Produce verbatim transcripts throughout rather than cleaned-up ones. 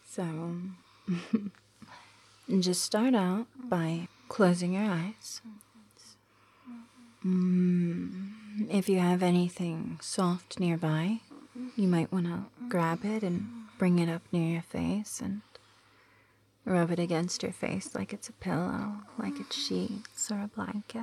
So, just start out by closing your eyes. Mm, if you have anything soft nearby, you might want to grab it and bring it up near your face and rub it against your face like it's a pillow, like it's sheets or a blanket.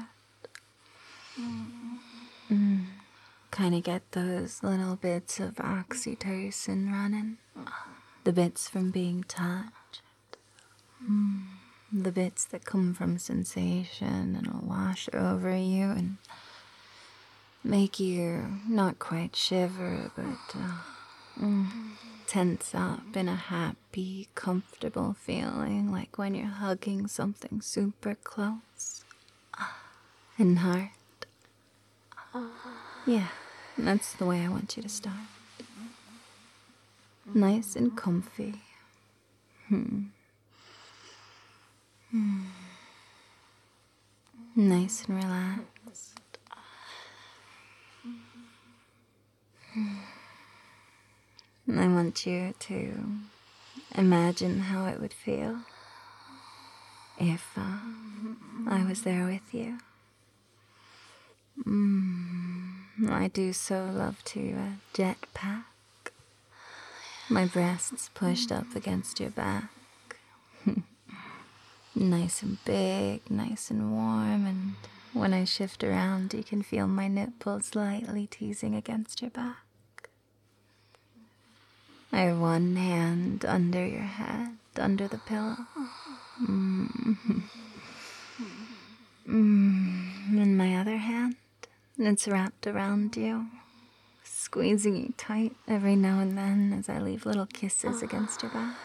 Mm. Kind of get those little bits of oxytocin running. The bits from being touched. Mm. The bits that come from sensation and will wash over you and make you not quite shiver, but uh, mm, tense up in a happy, comfortable feeling, like when you're hugging something super close. And heart. Yeah, that's the way I want you to start. Nice and comfy. Hmm. Hmm. Nice and relaxed. Hmm. I want you to imagine how it would feel if uh, I was there with you. Mm, I do so love to uh, jetpack. My breasts pushed up against your back. Nice and big, nice and warm, and when I shift around, you can feel my nipples lightly teasing against your back. I have one hand under your head, under the pillow. Mm. Mm. And my other hand, it's wrapped around you, squeezing you tight every now and then as I leave little kisses against your back.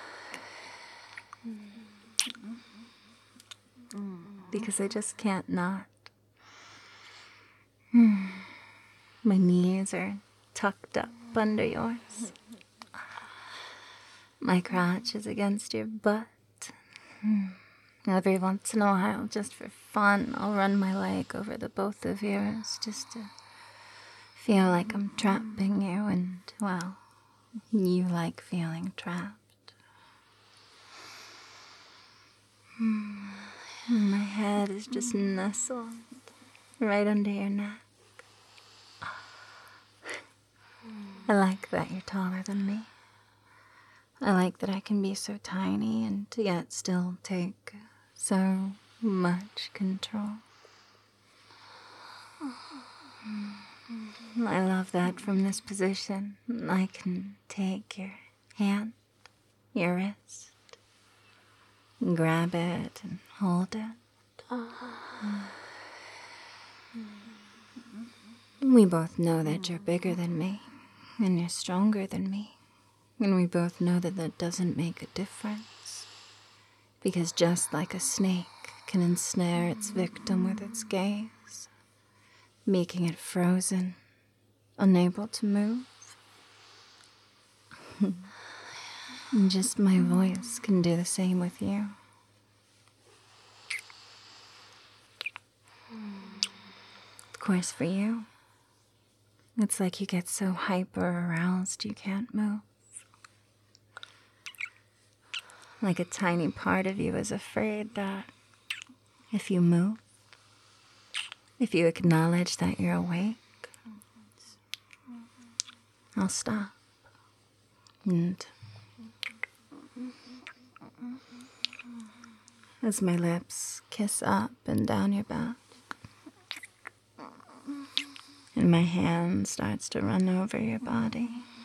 Because I just can't not. My knees are tucked up under yours. My crotch is against your butt. Every once in a while, just for fun, I'll run my leg over the both of yours just to feel like I'm trapping you, and, well, you like feeling trapped. My head is just nestled right under your neck. I like that you're taller than me. I like that I can be so tiny and yet still take so much control. I love that from this position. I can take your hand, your wrist, and grab it and hold it. We both know that you're bigger than me, and you're stronger than me. And we both know that that doesn't make a difference. Because just like a snake can ensnare its victim with its gaze, making it frozen, unable to move, and just my voice can do the same with you. Of course, for you, it's like you get so hyper aroused you can't move. Like a tiny part of you is afraid that if you move, if you acknowledge that you're awake, I'll stop. And as my lips kiss up and down your back, and my hand starts to run over your body,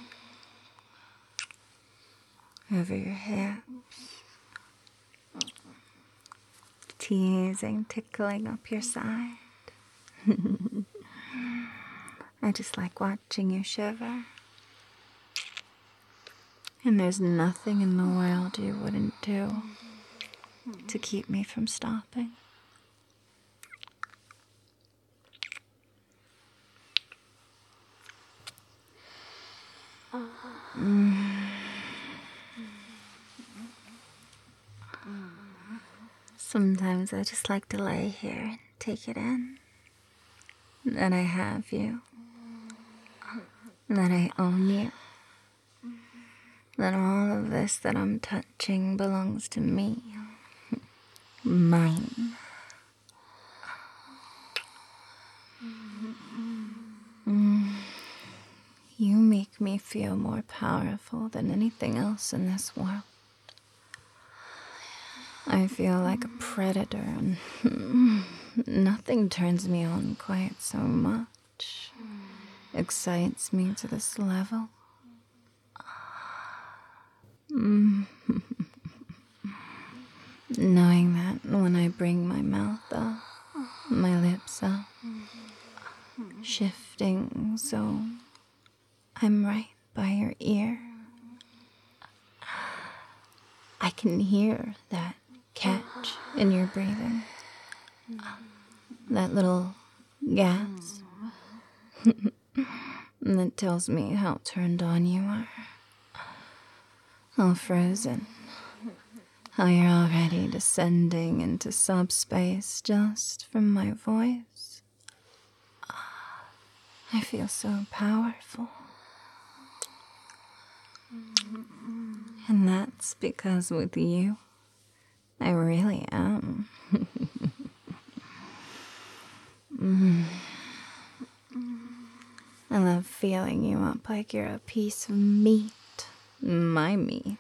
over your hips, teasing, tickling up your side. I just like watching you shiver. And there's nothing in the world you wouldn't do to keep me from stopping. Mm. Sometimes I just like to lay here and take it in. That I have you. That I own you. that all of this that I'm touching belongs to me. Mine. Mm. You make me feel more powerful than anything else in this world. I feel like a predator, and nothing turns me on quite so much. Excites me to this level. Mm. Knowing that when I bring my mouth up, my lips up, shifting so I'm right by your ear, I can hear that catch in your breathing, that little gasp that tells me how turned on you are, how frozen, how you're already descending into subspace just from my voice. I feel so powerful. And that's because with you, I really am. mm. I love feeling you up like you're a piece of meat, my meat.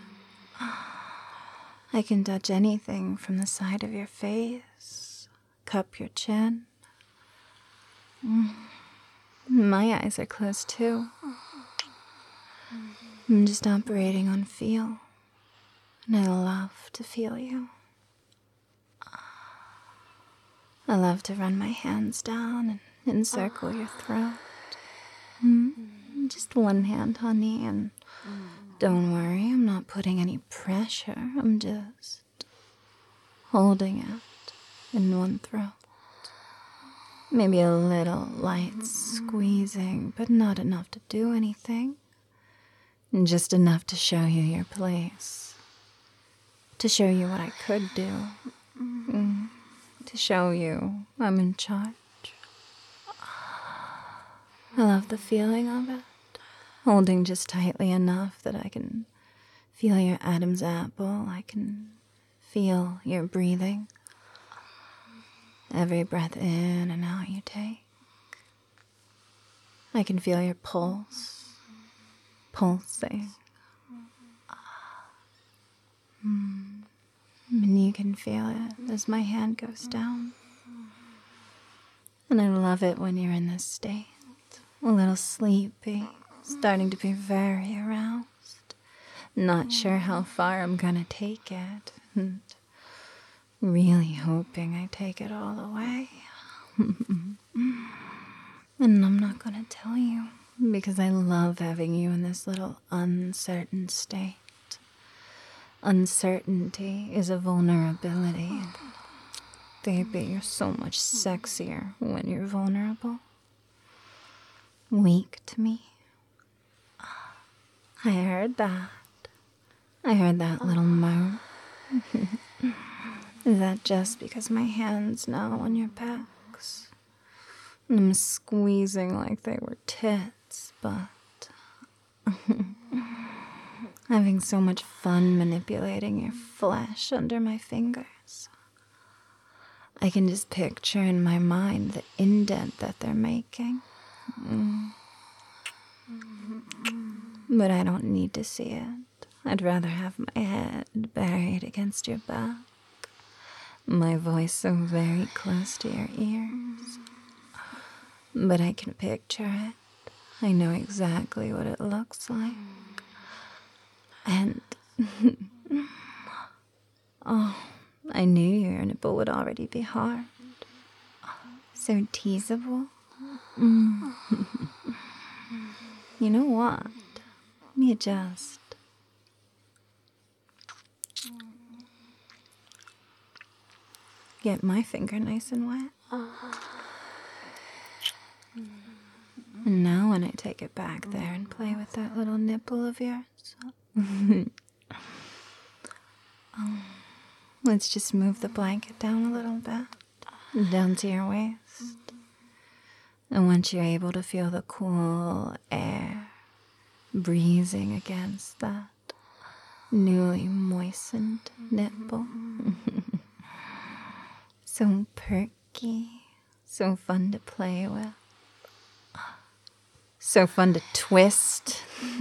I can touch anything from the side of your face, cup your chin. Mm. My eyes are closed too. I'm just operating on feel, and I love to feel you. I love to run my hands down and encircle your throat. Mm. Just one hand, honey, and don't worry, I'm not putting any pressure. I'm just holding it in one throat. Maybe a little light squeezing, but not enough to do anything. Just enough to show you your place. To show you what I could do. Mm. To show you I'm in charge. I love the feeling of it. Holding just tightly enough that I can feel your Adam's apple. I can feel your breathing. Every breath in and out you take. I can feel your pulse. Pulsing. Mm. And you can feel it as my hand goes down. And I love it when you're in this state. A little sleepy. Starting to be very aroused. Not sure how far I'm gonna take it. And really hoping I take it all the way. And I'm not gonna tell you, because I love having you in this little uncertain state. Uncertainty is a vulnerability. Baby, you're so much sexier when you're vulnerable. Weak to me. I heard that. I heard that little moan. Is that just because my hand's now on your pecs? And I'm squeezing like they were tits, but having so much fun manipulating your flesh under my fingers. I can just picture in my mind the indent that they're making. Mm. But I don't need to see it. I'd rather have my head buried against your back. My voice so very close to your ears. But I can picture it. I know exactly what it looks like. And oh, I knew your nipple would already be hard. So teasable. Mm. You know what? Let me adjust. Get my finger nice and wet. And now when I take it back there and play with that little nipple of yours. um, let's just move the blanket down a little bit. Down to your waist. And once you're able to feel the cool air breezing against that newly moistened nipple. So perky, so fun to play with, so fun to twist.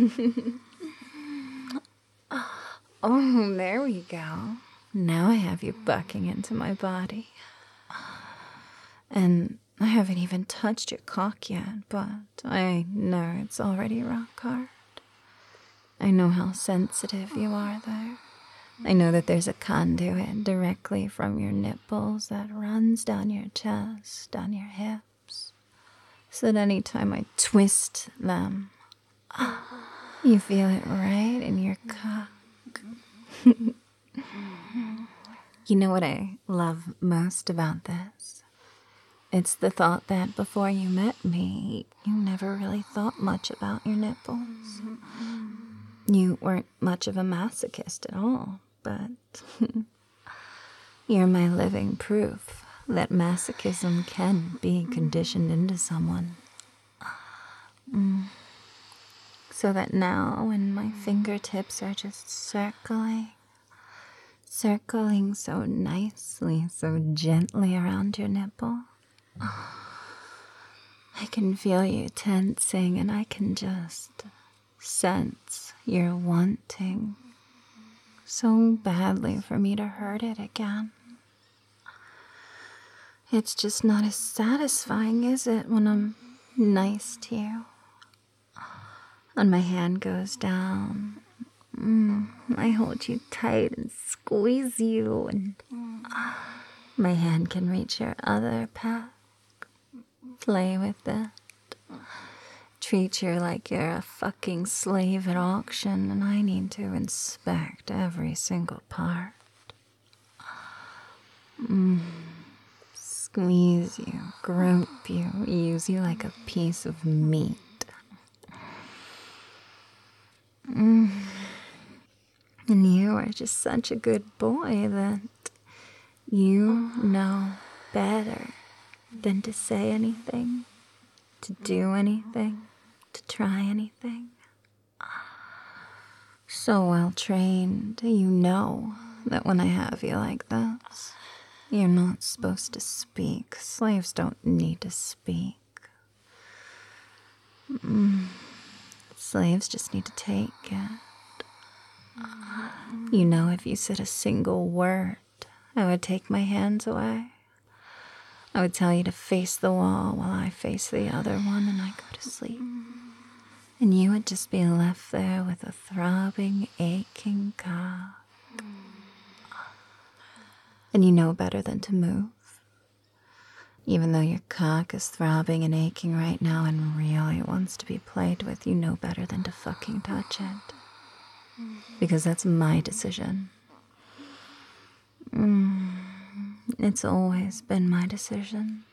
Oh, there we go. Now I have you bucking into my body. And I haven't even touched your cock yet, but I know it's already rock hard. I know how sensitive you are there. I know that there's a conduit directly from your nipples that runs down your chest, down your hips, so that anytime I twist them, you feel it right in your cock. You know what I love most about this? It's the thought that before you met me, you never really thought much about your nipples. You weren't much of a masochist at all, but you're my living proof that masochism can be conditioned into someone. Mm. So that now when my fingertips are just circling, circling so nicely, so gently around your nipple, I can feel you tensing, and I can just sense you're wanting so badly for me to hurt it again. It's just not as satisfying, is it, when I'm nice to you? And my hand goes down. Mm, I hold you tight and squeeze you, and my hand can reach your other pack. Play with it. Treat you like you're a fucking slave at auction, and I need to inspect every single part. Mm. Squeeze you, grope you, use you like a piece of meat. Mm. And you are just such a good boy that you know better than to say anything, to do anything, to try anything. So well trained, you know that when I have you like this, you're not supposed to speak. Slaves don't need to speak. Mm. Slaves just need to take it. You know, if you said a single word, I would take my hands away. I would tell you to face the wall while I face the other one, and I go to sleep. And you would just be left there with a throbbing, aching cock. And you know better than to move. Even though your cock is throbbing and aching right now and really wants to be played with, you know better than to fucking touch it. Because that's my decision. Mm. It's always been my decision.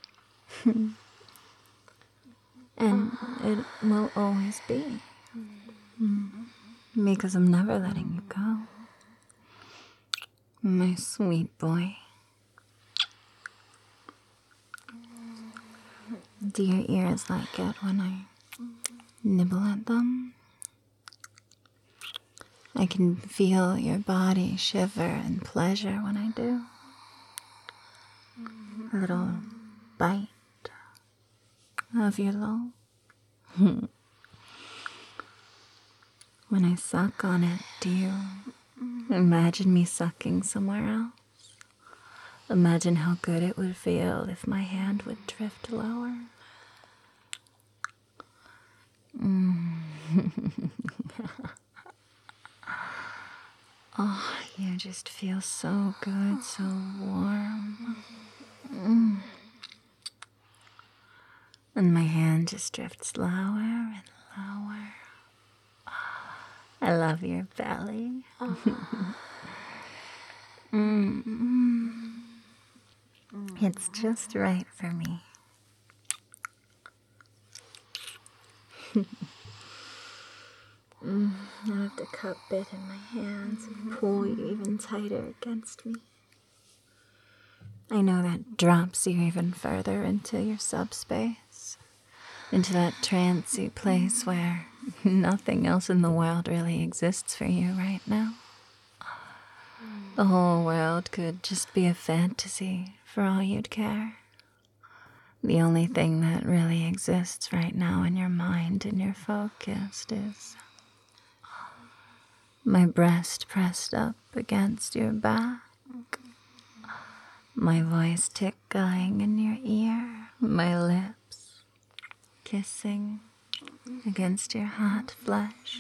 And it will always be. Mm. Because I'm never letting you go. My sweet boy. Do your ears like it when I nibble at them? I can feel your body shiver in pleasure when I do. A little bite of your lobe. When I suck on it, do you imagine me sucking somewhere else? Imagine how good it would feel if my hand would drift lower. Mm. Oh, you just feel so good, so warm. Mm. And my hand just drifts lower and lower. I love your belly. Mm-hmm. It's just right for me. mm, I have to cup it in my hands and pull you even tighter against me. I know that drops you even further into your subspace, into that trancey place where Nothing else in the world really exists for you right now. The whole world could just be a fantasy for all you'd care. The only thing that really exists right now in your mind and your focus is my breast pressed up against your back, my voice tickling in your ear, my lips kissing against your hot flesh,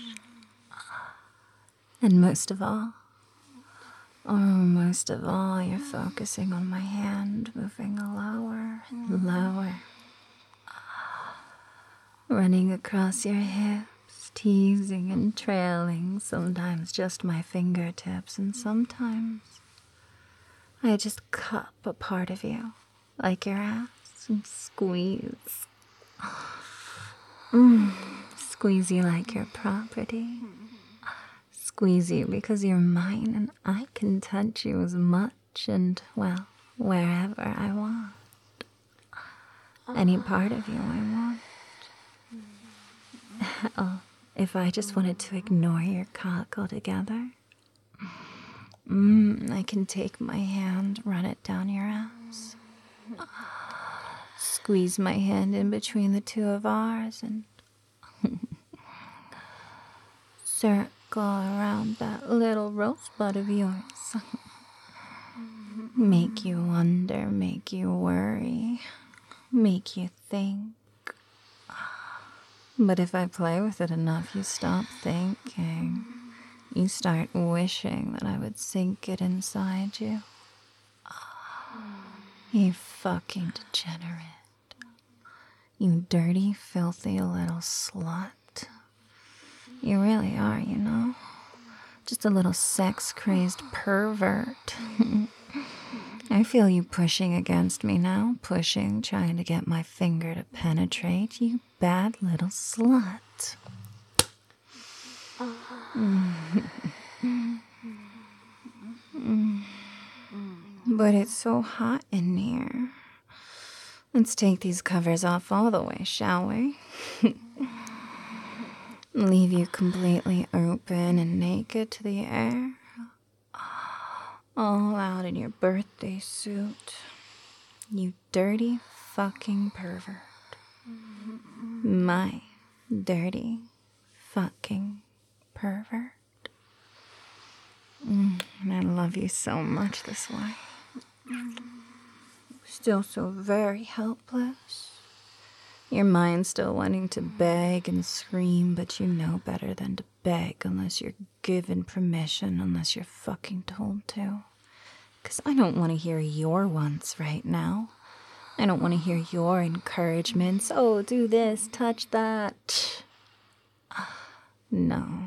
and most of all, oh, most of all, you're focusing on my hand moving lower and lower, running across your hips, teasing and trailing, sometimes just my fingertips, and sometimes I just cup a part of you, like your ass, and squeeze. Mm, squeeze you like your property. Squeeze you because you're mine and I can touch you as much and, well, wherever I want. Any part of you I want. Hell, if I just wanted to ignore your cock altogether, mm, I can take my hand, run it down your ass, squeeze my hand in between the two of ours, and circle around that little rosebud of yours. Make you wonder, make you worry, make you think. But if I play with it enough, you stop thinking. You start wishing that I would sink it inside you. You fucking degenerate. You dirty, filthy little slut. You really are, you know? Just a little sex-crazed pervert. I feel you pushing against me now, pushing, trying to get my finger to penetrate, you bad little slut. But it's so hot in here. Let's take these covers off all the way, shall we? Leave you completely open and naked to the air. All out in your birthday suit. You dirty fucking pervert. My dirty fucking pervert. Mm, and I love you so much this way. Still so very helpless. Your mind's still wanting to beg and scream, but you know better than to beg unless you're given permission, unless you're fucking told to. Because I don't want to hear your wants right now. I don't want to hear your encouragements. Oh, do this, touch that. No.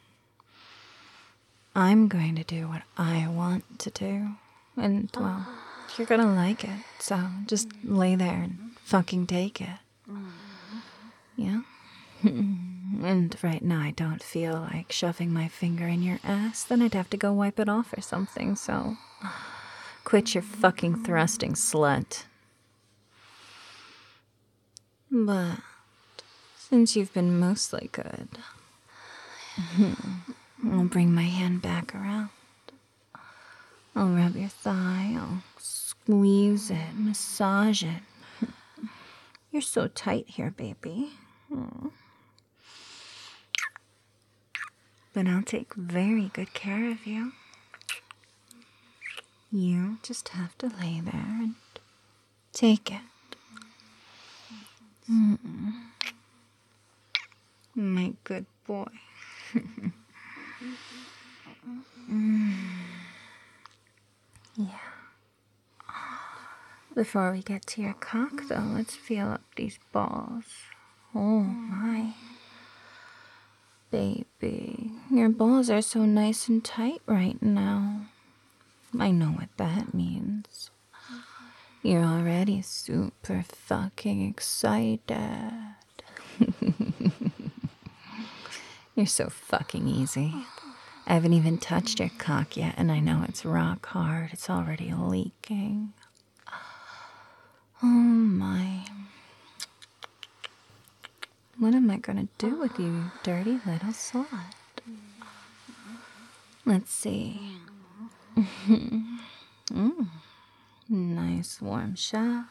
I'm going to do what I want to do. And, well, you're gonna like it. So just lay there and fucking take it. Yeah? And right now I don't feel like shoving my finger in your ass. Then I'd have to go wipe it off or something, so quit your fucking thrusting, slut. But since you've been mostly good, I'll bring my hand back around. I'll rub your thigh, I'll squeeze it, massage it. You're so tight here, baby. Aww. But I'll take very good care of you. You just have to lay there and take it. Mm-mm. My good boy. mm. Yeah. Before we get to your cock, though, let's feel up these balls. Oh, my. Baby, your balls are so nice and tight right now. I know what that means. You're already super fucking excited. You're so fucking easy. I haven't even touched your cock yet, and I know it's rock hard. It's already leaking. Oh my. What am I gonna do with you, you dirty little slut? Let's see. mm, nice warm shaft.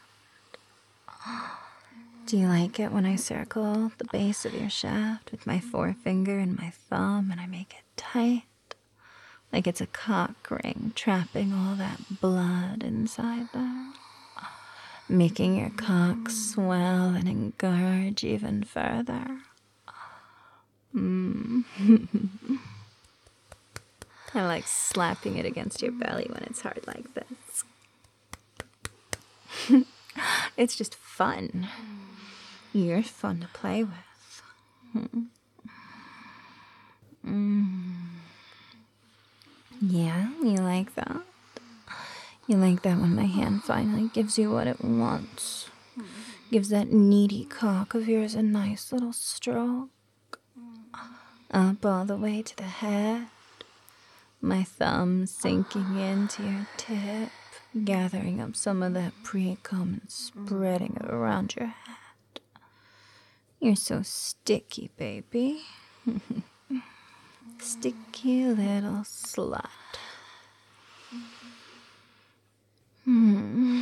Do you like it when I circle the base of your shaft with my forefinger and my thumb and I make it tight? Like it's a cock ring trapping all that blood inside there. Making your cock swell and engorge even further. Mm. I like slapping it against your belly when it's hard like this. It's just fun. You're fun to play with. Mm. Yeah, you like that? You like that when my hand finally gives you what it wants? Gives that needy cock of yours a nice little stroke? Up all the way to the head. My thumb sinking into your tip, gathering up some of that pre-cum and spreading it around your head. You're so sticky, baby. Sticky little slut. Hmm.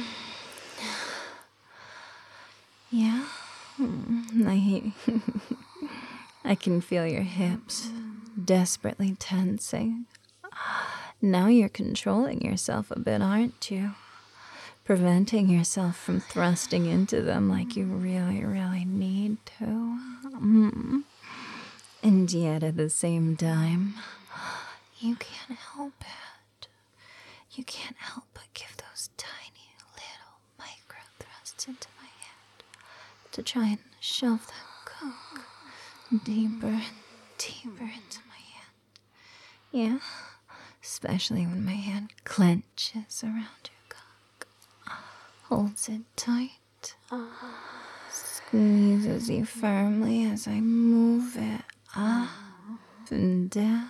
Yeah? Hmm. I, I can feel your hips desperately tensing. Now you're controlling yourself a bit, aren't you? Preventing yourself from thrusting into them like you really, really need to. Mm. And yet at the same time, you can't help it. You can't help but give those tiny little micro thrusts into my head to try and shove that cock deeper and deeper into my hand. Yeah, especially when my hand clenches around your cock, holds it tight, squeezes you firmly as I move it up and down,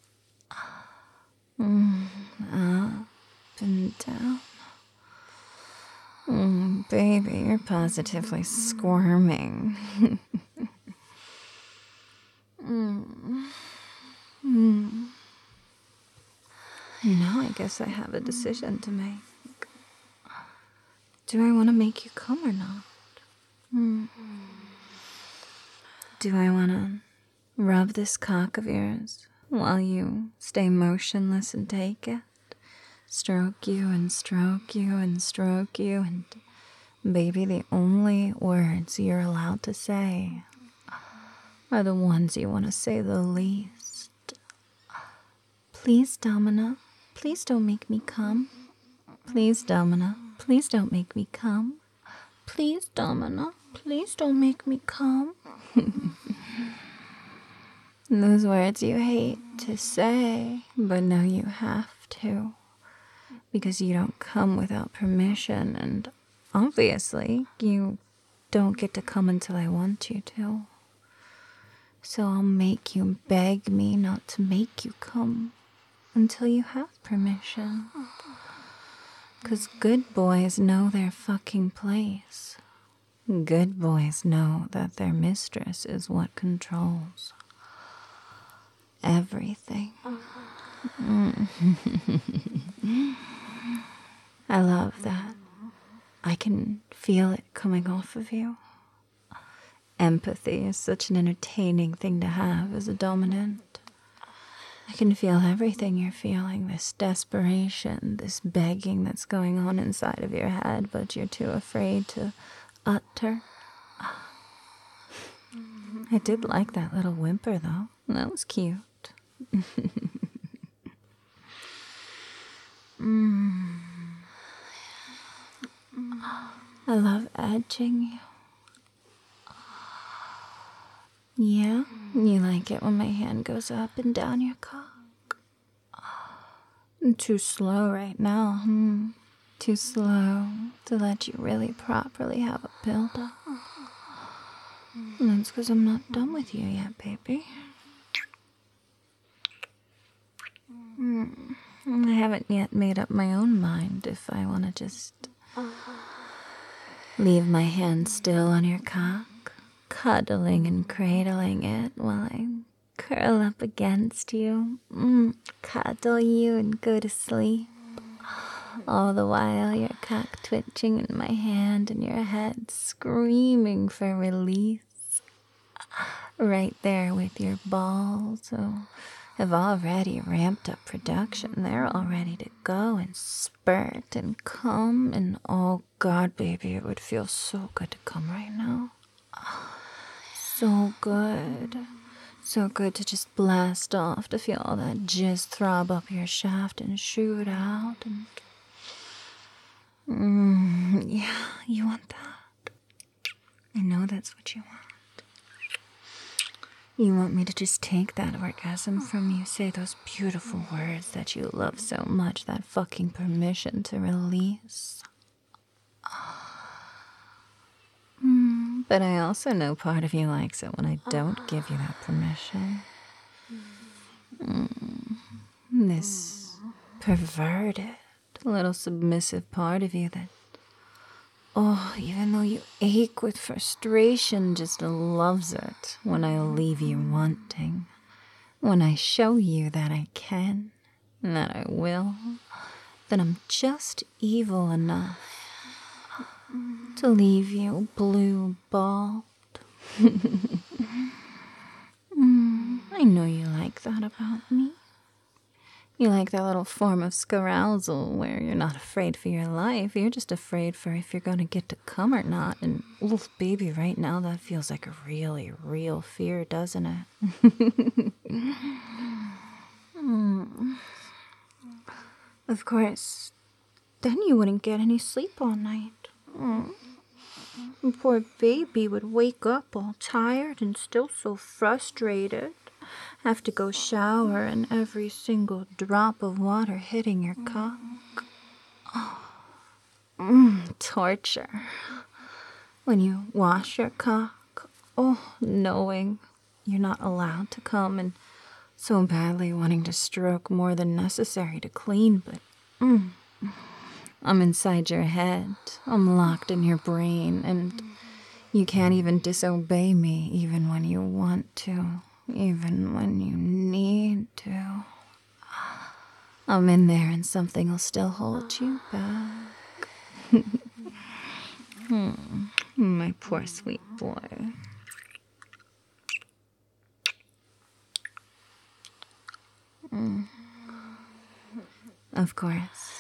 mm, up and down. Mm, baby, you're positively squirming. mm. Mm. Now I guess I have a decision to make. Do I want to make you come or not? Mm. Do I want to rub this cock of yours while you stay motionless and take it? Stroke you and stroke you and stroke you, and baby, the only words you're allowed to say are the ones you want to say the least. Please, Domina, please don't make me come. Please, Domina, please don't make me come. Please, Domina, please don't make me come. Those words you hate to say, but know you have to. Because you don't come without permission, and obviously you don't get to come until I want you to. So I'll make you beg me not to make you come until you have permission. Because good boys know their fucking place. Good boys know that their mistress is what controls everything. Mm. I love that. I can feel it coming off of you. Empathy is such an entertaining thing to have as a dominant. I can feel everything you're feeling, this desperation, this begging that's going on inside of your head, but you're too afraid to utter. I did like that little whimper, though. That was cute. mm. I love edging you. Yeah? You like it when my hand goes up and down your cock? I'm too slow right now, hmm? Too slow to let you really properly have a build-up. And that's because I'm not done with you yet, baby. Mm. I haven't yet made up my own mind if I want to just leave my hand still on your cock, cuddling and cradling it while I curl up against you, mm, cuddle you and go to sleep. All the while your cock twitching in my hand and your head screaming for release. Right there with your balls, who have already ramped up production. They're all ready to go and spurt and come. And oh God, baby, it would feel so good to come right now. So good. So good to just blast off, to feel all that jizz throb up your shaft and shoot out. And mm, yeah, you want that. I know that's what you want. You want me to just take that orgasm from you, say those beautiful words that you love so much, that fucking permission to release. Mm, but I also know part of you likes it when I don't give you that permission. Mm, this perverted, little submissive part of you that, oh, even though you ache with frustration, just loves it when I leave you wanting. When I show you that I can, that I will, that I'm just evil enough to leave you blue-balled. mm, I know you like that about me. You like that little form of scarousal where you're not afraid for your life. You're just afraid for if you're going to get to come or not. And, oof, baby, right now that feels like a really real fear, doesn't it? mm. Of course, then you wouldn't get any sleep all night. Mm. Poor baby would wake up all tired and still so frustrated. Have to go shower and every single drop of water hitting your cock. Oh. Mm, torture. When you wash your cock, oh, knowing you're not allowed to come and so badly wanting to stroke more than necessary to clean, but mm, I'm inside your head. I'm locked in your brain, and you can't even disobey me even when you want to. Even when you need to. I'm in there and something will still hold you back. hmm. My poor sweet boy. Mm. Of course,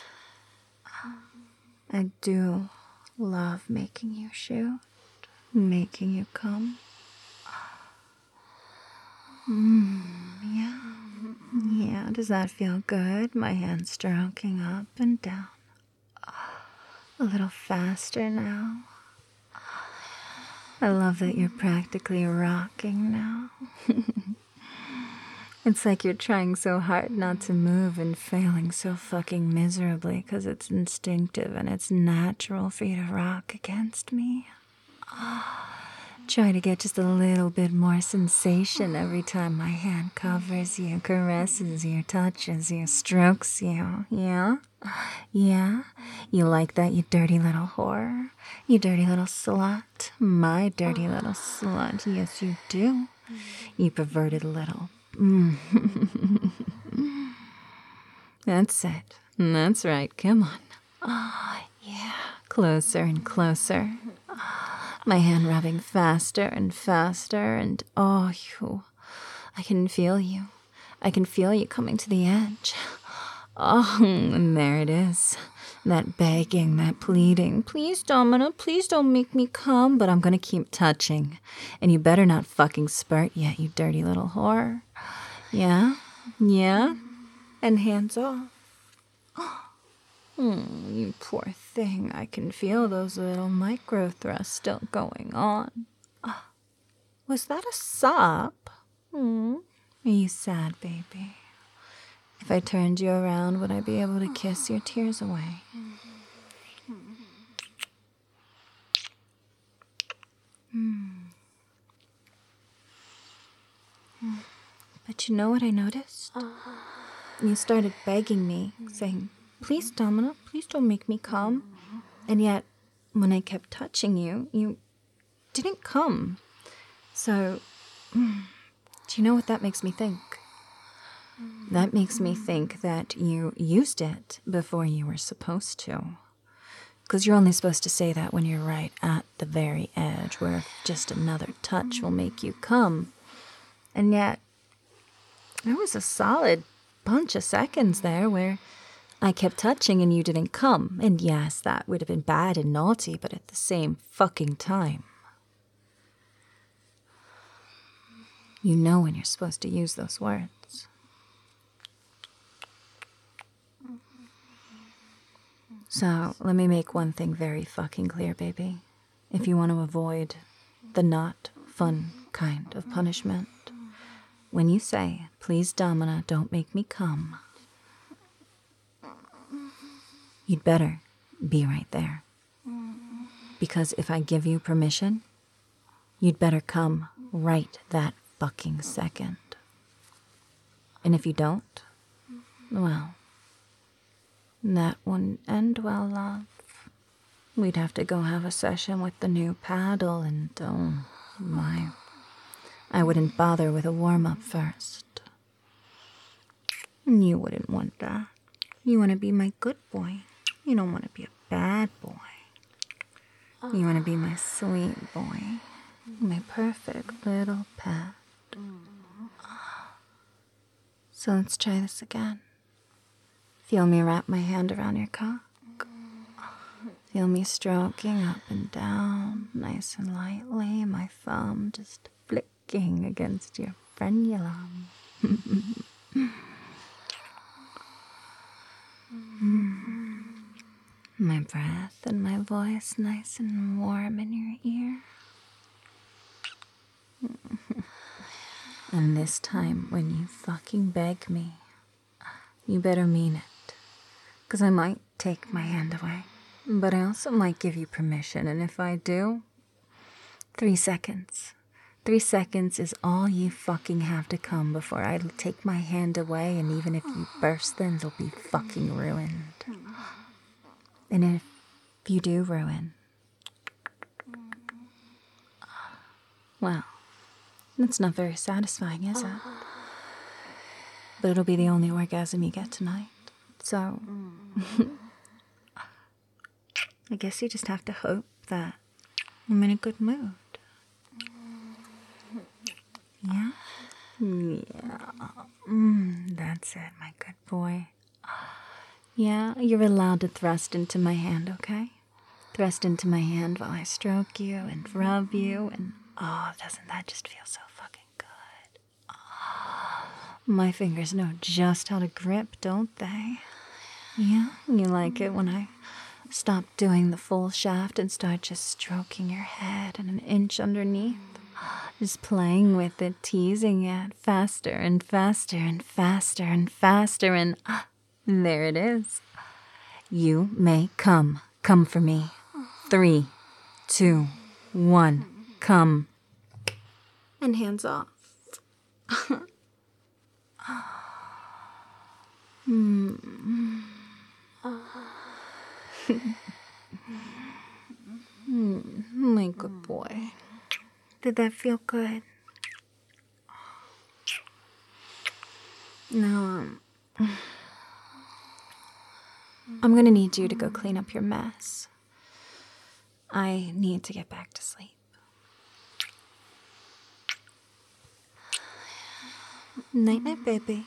I do love making you shoot, making you come. Mm, yeah. Yeah, does that feel good? My hand stroking up and down. A little faster now. I love that you're practically rocking now. It's like you're trying so hard not to move and failing so fucking miserably because it's instinctive and it's natural for you to rock against me. Try to get just a little bit more sensation every time my hand covers you, caresses you, touches you, strokes you. Yeah? Yeah? You like that, you dirty little whore? You dirty little slut? My dirty little slut. Yes, you do. You perverted little. Mm. That's it. That's right. Come on. Oh, yeah. Closer and closer. My hand rubbing faster and faster, and oh, you, I can feel you. I can feel you coming to the edge. Oh, and there it is. That begging, that pleading. Please, Domina, please don't make me come, but I'm gonna keep touching. And you better not fucking spurt yet, you dirty little whore. Yeah? Yeah? And hands off. Hmm, you poor thing. I can feel those little micro thrusts still going on. Uh, was that a sob? Hmm? Are you sad, baby? If I turned you around, would I be able to kiss your tears away? Hmm. But you know what I noticed? You started begging me, saying, please, Domina, please don't make me come. And yet, when I kept touching you, you didn't come. So, do you know what that makes me think? That makes me think that you used it before you were supposed to. Because you're only supposed to say that when you're right at the very edge, where just another touch will make you come. And yet, there was a solid bunch of seconds there where I kept touching and you didn't come. And yes, that would have been bad and naughty, but at the same fucking time, you know when you're supposed to use those words. So, let me make one thing very fucking clear, baby. If you want to avoid the not fun kind of punishment, when you say, please, Domina, don't make me come, you'd better be right there. Because if I give you permission, you'd better come right that fucking second. And if you don't, well, that wouldn't end well, love. We'd have to go have a session with the new paddle and, oh, my. I wouldn't bother with a warm-up first. And you wouldn't want that. You want to be my good boy. You don't want to be a bad boy. You want to be my sweet boy. My perfect little pet. So let's try this again. Feel me wrap my hand around your cock. Feel me stroking up and down, nice and lightly, my thumb just flicking against your frenulum. My breath and my voice nice and warm in your ear. And this time, when you fucking beg me, you better mean it. Because I might take my hand away, but I also might give you permission, and if I do, three seconds. Three seconds is all you fucking have to come before I take my hand away, and even if you burst, then it'll be fucking ruined. And if you do ruin, well, that's not very satisfying, is it? But it'll be the only orgasm you get tonight. So, I guess you just have to hope that I'm in a good mood. Yeah? Yeah. Mm, that's it, my good boy. Yeah, you're allowed to thrust into my hand, okay? Thrust into my hand while I stroke you and rub you, and oh, doesn't that just feel so fucking good? Oh, my fingers know just how to grip, don't they? Yeah, you like it when I stop doing the full shaft and start just stroking your head and an inch underneath? Just playing with it, teasing it faster and faster and faster and faster, and ah, there it is. You may come. Come for me. Three, two, one, come. And hands off. mm. mm, my good boy. Did that feel good? Now, um, I'm gonna need you to go clean up your mess. I need to get back to sleep. Night-night, baby.